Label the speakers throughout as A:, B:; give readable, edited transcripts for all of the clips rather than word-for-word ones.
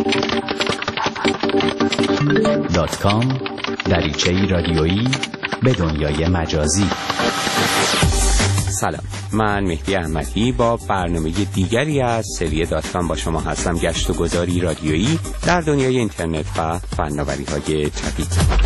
A: .com دریچه‌ای رادیویی به دنیای مجازی.
B: سلام، من مهدی احمدی با برنامه دیگری از سری .com با شما هستم. گشت و گذاری رادیویی در دنیای اینترنت و فناوری‌های جدید.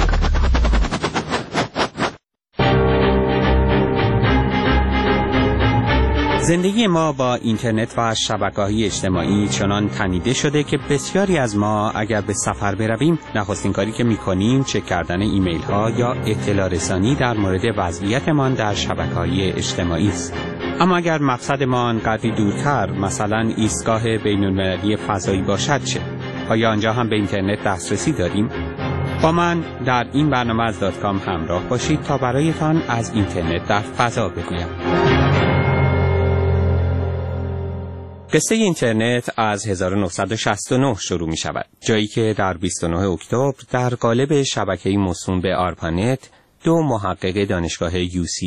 B: زندگی ما با اینترنت و شبکه‌های اجتماعی چنان تنیده شده که بسیاری از ما اگر به سفر برویم نخستین کاری که می‌کنیم چک کردن ایمیل‌ها یا اطلاع رسانی در مورد وضعیتمان در شبکه‌های اجتماعی است. اما اگر مقصدمان قدری دورتر، مثلا ایستگاه بین‌المللی فضایی باشد چه؟ آیا آنجا هم به اینترنت دسترسی داریم؟ با من در این برنامه از .com همراه باشید تا برایتان از اینترنت در فضا بگویم. قصه اینترنت از 1969 شروع می شود، جایی که در 29 اکتبر در قالب شبکه‌ای موسوم به آرپانت دو محقق دانشگاه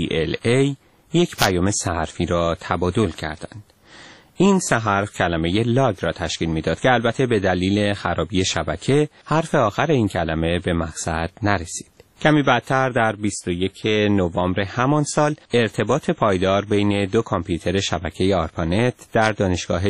B: UCLA یک پیام سه حرفی را تبادل کردند. این سه حرف کلمه لاگ را تشکیل می‌داد که البته به دلیل خرابی شبکه حرف آخر این کلمه به مقصد نرسید. کمی بعدتر در 21 نوامبر همان سال ارتباط پایدار بین دو کامپیوتر شبکه آرپانت در دانشگاه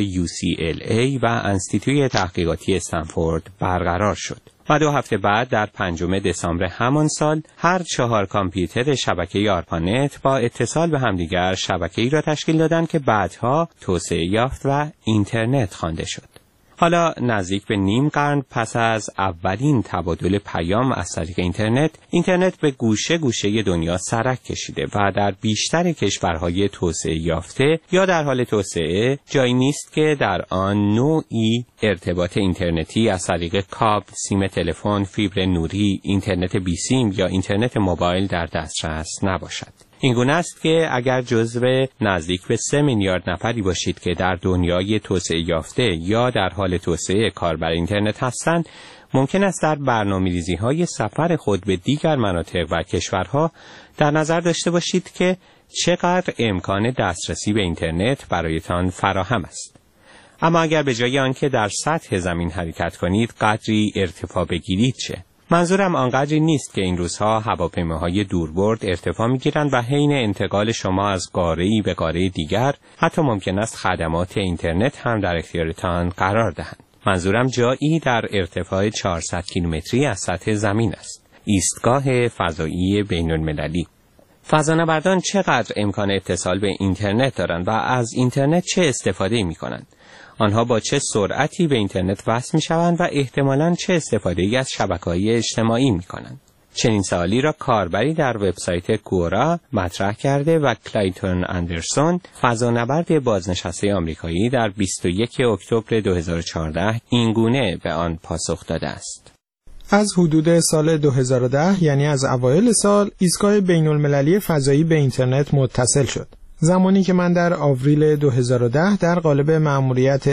B: UCLA و انستیتوی تحقیقاتی استنفورد برقرار شد. و 2 هفته بعد در 5 دسامبر همان سال هر 4 کامپیوتر شبکه آرپانت با اتصال به همدیگر شبکه‌ای را تشکیل دادند که بعدها توسعه یافت و اینترنت خوانده شد. حالا نزدیک به نیم قرن پس از اولین تبادل پیام از طریق اینترنت به گوشه گوشه دنیا سرک کشیده و در بیشتر کشورهای توسعه یافته یا در حال توسعه جایی نیست که در آن نوعی ارتباط اینترنتی از طریق کابل، سیم تلفن، فیبر نوری، اینترنت بی سیم یا اینترنت موبایل در دسترس نباشد. این گونه است که اگر جزو نزدیک به 3 میلیارد نفری باشید که در دنیای توسعه یافته یا در حال توسعه کاربر اینترنت هستند، ممکن است در برنامه‌ریزی‌های سفر خود به دیگر مناطق و کشورها در نظر داشته باشید که چقدر امکان دسترسی به اینترنت برایتان فراهم است. اما اگر به جای آنکه در سطح زمین حرکت کنید قدری ارتفاع بگیرید چه؟ منظورم آنقدری نیست که این روزها هواپیماهای دوربرد ارتفاع می‌گیرند و حین انتقال شما از قاره‌ای به قاره دیگر حتی ممکن است خدمات اینترنت هم در اختیارتان قرار دهند. منظورم جایی در ارتفاع 400 کیلومتری از سطح زمین است. ایستگاه فضایی بین‌المللی. فضانوردان چقدر امکان اتصال به اینترنت دارند و از اینترنت چه استفاده می‌کنند؟ آنها با چه سرعتی به اینترنت وصل می‌شوند و احتمالاً چه استفاده‌ای از شبکه‌های اجتماعی می‌کنند؟ چنین سوالی را کاربری در وبسایت کورا مطرح کرده و کلایتون اندرسون، فضانورد بازنشسته آمریکایی، در 21 اکتبر 2014 اینگونه به آن پاسخ داده است:
C: از حدود سال 2010 یعنی از اوایل سال ایستگاه بین‌المللی فضایی به اینترنت متصل شد. زمانی که من در آوریل 2010 در قالب مأموریت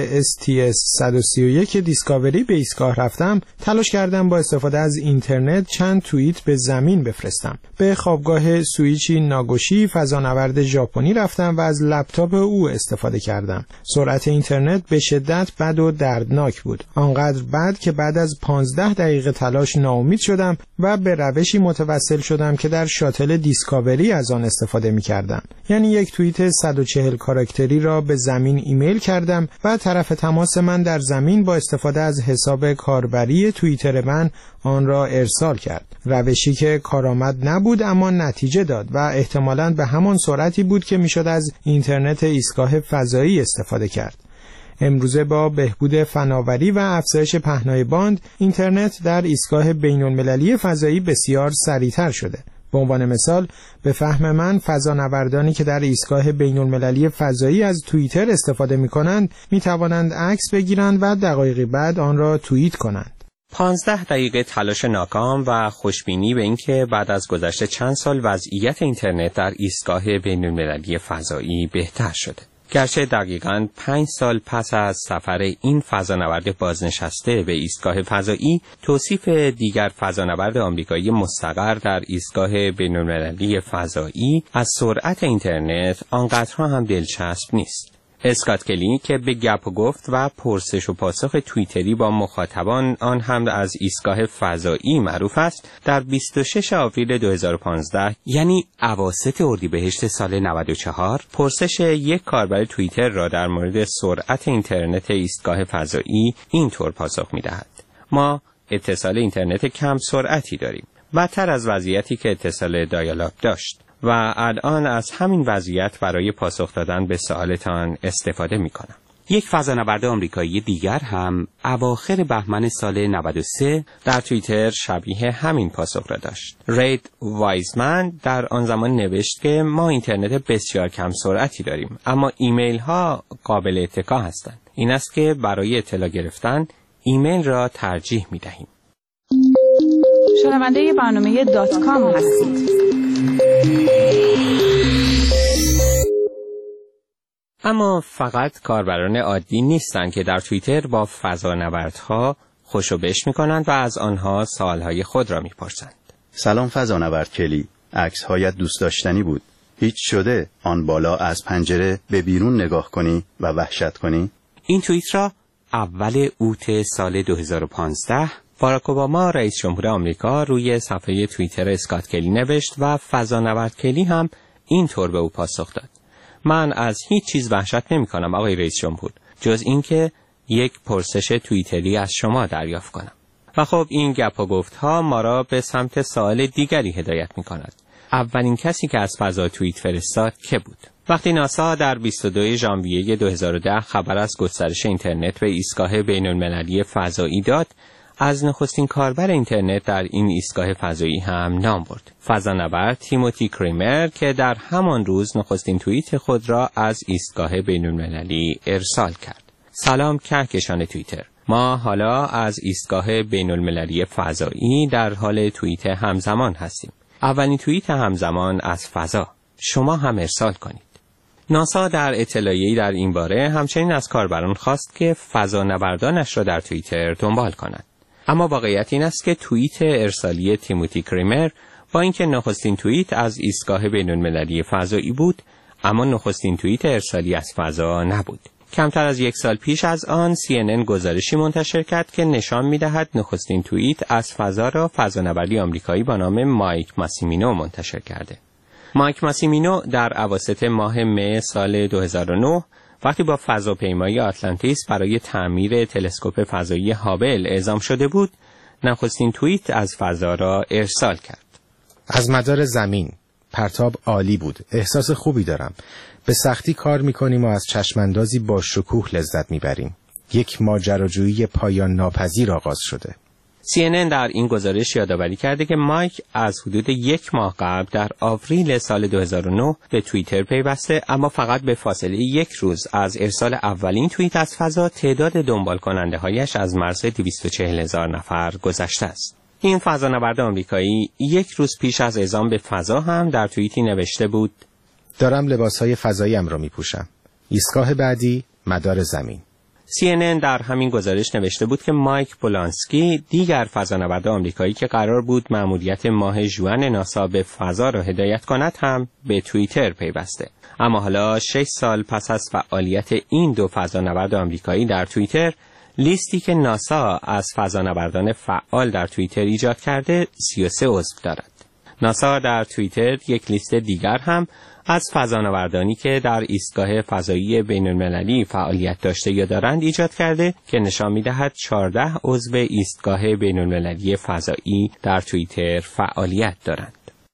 C: STS-131 دیسکاوری به ایستگاه رفتم، تلاش کردم با استفاده از اینترنت چند توییت به زمین بفرستم. به خوابگاه سویچی ناگوشی فضانورد ژاپنی رفتم و از لپتاپ او استفاده کردم. سرعت اینترنت به شدت بد و دردناک بود. آنقدر بد که بعد از 15 دقیقه تلاش ناامید شدم و به روشی متوسل شدم که در شاتل دیسکاوری از آن استفاده می کردم. یعنی یک توییت 140 کاراکتری را به زمین ایمیل کردم و طرف تماس من در زمین با استفاده از حساب کاربری توییتر من آن را ارسال کرد. روشی که کارآمد نبود اما نتیجه داد و احتمالاً به همان سرعتی بود که میشد از اینترنت ایستگاه فضایی استفاده کرد. امروزه با بهبود فناوری و افزایش پهنای باند، اینترنت در ایستگاه بین‌المللی فضایی بسیار سریعتر شده. به عنوان مثال، به فهم من فضانوردانی که در ایستگاه بین‌المللی فضایی از توییتر استفاده می‌کنند، می‌توانند عکس بگیرند و دقایقی بعد آن را توییت کنند.
B: 15 دقیقه تلاش ناکام و خوشبینی به اینکه بعد از گذشت چند سال وضعیت اینترنت در ایستگاه بین‌المللی فضایی بهتر شده. گرچه دقیقاً 5 سال پس از سفر این فضانورد بازنشسته به ایستگاه فضایی، توصیف دیگر فضانورد آمریکایی مستقر در ایستگاه بین‌المللی فضایی از سرعت اینترنت آنقدرها هم دلچسب نیست. اسکات کلی که به گپ و گفت و پرسش و پاسخ توییتری با مخاطبان آن هم از ایستگاه فضایی معروف است، در 26 آوریل 2015 یعنی اواسط اردیبهشت سال 94 پرسش یک کاربر توییتر را در مورد سرعت اینترنت ایستگاه فضایی اینطور پاسخ می‌دهد: ما اتصال اینترنت کم سرعتی داریم، بدتر از وضعیتی که اتصال دایال-آپ داشت و الان از همین وضعیت برای پاسخ دادن به سوالتان استفاده می‌کنم. یک فضانورد آمریکایی دیگر هم اواخر بهمن سال 93 در توییتر شبیه همین پاسخ را داشت. رید وایزمن در آن زمان نوشت که ما اینترنت بسیار کم سرعتی داریم، اما ایمیل ها قابل اتکا هستند. این است که برای اطلاع گرفتن ایمیل را ترجیح می دهیم.
D: شنونده برنامه .com هستید.
B: اما فقط کاربران عادی نیستند که در توییتر با فضانوردها خوش و بش می‌کنند و از آنها سوالهای خود را می‌پرسند.
E: سلام فضانورد کلی، عکس‌هایت دوست داشتنی بود. هیچ شده آن بالا از پنجره به بیرون نگاه کنی و وحشت کنی؟
B: این توییت را اول اوت سال 2015 باراک اوباما رئیس جمهور آمریکا روی صفحه توییتر اسکات کلی نوشت و فضانورد کلی هم اینطور به او پاسخ داد: من از هیچ چیز وحشت نمی کنم آقای رئیس جمهور، جز اینکه یک پرسش توییتری از شما دریافت کنم. و خب این گپ و گفت ها ما را به سمت سوال دیگری هدایت می کند. اولین کسی که از فضا توییت فرستاد که بود؟ وقتی ناسا در 22 ژانویه 2010 خبر از گسترش اینترنت به ایستگاه بین‌المللی فضایی داد، از نخستین کاربر اینترنت در این ایستگاه فضایی هم نام برد: فضانورد تیموتی کریمر که در همان روز نخستین توییت خود را از ایستگاه بین‌المللی ارسال کرد. سلام کهکشان توییتر، ما حالا از ایستگاه بین‌المللی فضایی در حال توییت همزمان هستیم. اولین توییت همزمان از فضا، شما هم ارسال کنید. ناسا در اطلاعیه‌ای در این باره همچنین از کاربران خواست که فضانوردانش را در توییتر دنبال کنند. اما واقعیت این است که توییت ارسالی تیموتی کریمر با اینکه نخستین توییت از ایستگاه بین‌المللی فضایی بود، اما نخستین توییت ارسالی از فضا نبود. کمتر از یک سال پیش از آن CNN گزارشی منتشر کرد که نشان می‌دهد نخستین توییت از فضا را فضانوردی آمریکایی با نام مایک ماسیمینو منتشر کرده. مایک ماسیمینو در اواسط ماه مه سال 2009 وقتی با فضاپیمای آتلانتیس برای تعمیر تلسکوپ فضایی هابل اعزام شده بود، نخستین توییت از فضا را ارسال کرد.
F: از مدار زمین، پرتاب عالی بود، احساس خوبی دارم. به سختی کار میکنیم و از چشماندازی با شکوه لذت میبریم. یک ماجراجویی پایان ناپذیر آغاز شده.
B: CNN در این گزارش یادآوری کرده که مایک از حدود یک ماه قبل در آوریل سال 2009 به توییتر پیوسته، اما فقط به فاصله یک روز از ارسال اولین توییت از فضا تعداد دنبال کننده هایش از مرز 240,000 نفر گذشته است. این فضانورد آمریکایی یک روز پیش از اعزام به فضا هم در توییتی نوشته بود:
F: دارم لباسهای فضاییم را میپوشم. ایستگاه بعدی مدار زمین.
B: CNN در همین گزارش نوشته بود که مایک بولانسکی، دیگر فضانورد آمریکایی که قرار بود مأموریت ماه ژوئن ناسا به فضا را هدایت کند، هم به توییتر پیوسته. اما حالا 6 سال پس از فعالیت این دو فضانورد آمریکایی در توییتر، لیستی که ناسا از فضانوردان فعال در توییتر ایجاد کرده 33 عضو دارد. ناسا در توییتر یک لیست دیگر هم از فضانوردانی که در ایستگاه فضایی بین‌المللی فعالیت داشته یا دارند ایجاد کرده که نشان می‌دهد 14 عضو ایستگاه بین‌المللی فضایی در توییتر فعالیت دارند.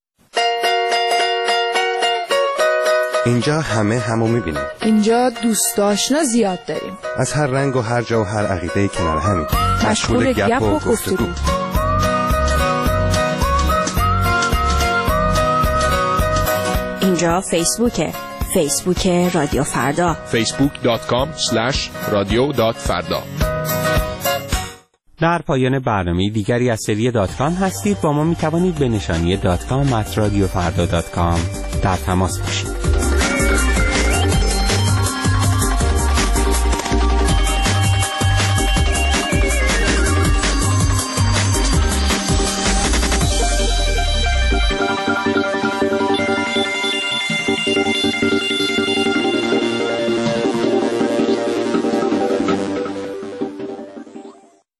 G: اینجا همو می‌بینیم.
D: اینجا دوست آشنا زیاد داریم.
G: از هر رنگ و هر جا و هر عقیده‌ای کنار همین.
D: مشغول گپ و گفتگو.
H: اینجا فیسبوک رادیو فردا.
I: facebook.com/radio.farda.
B: در پایان برنامه دیگری از سری .com هستید. با ما می توانید به نشانی .com@radiofarda.com در تماس باشید.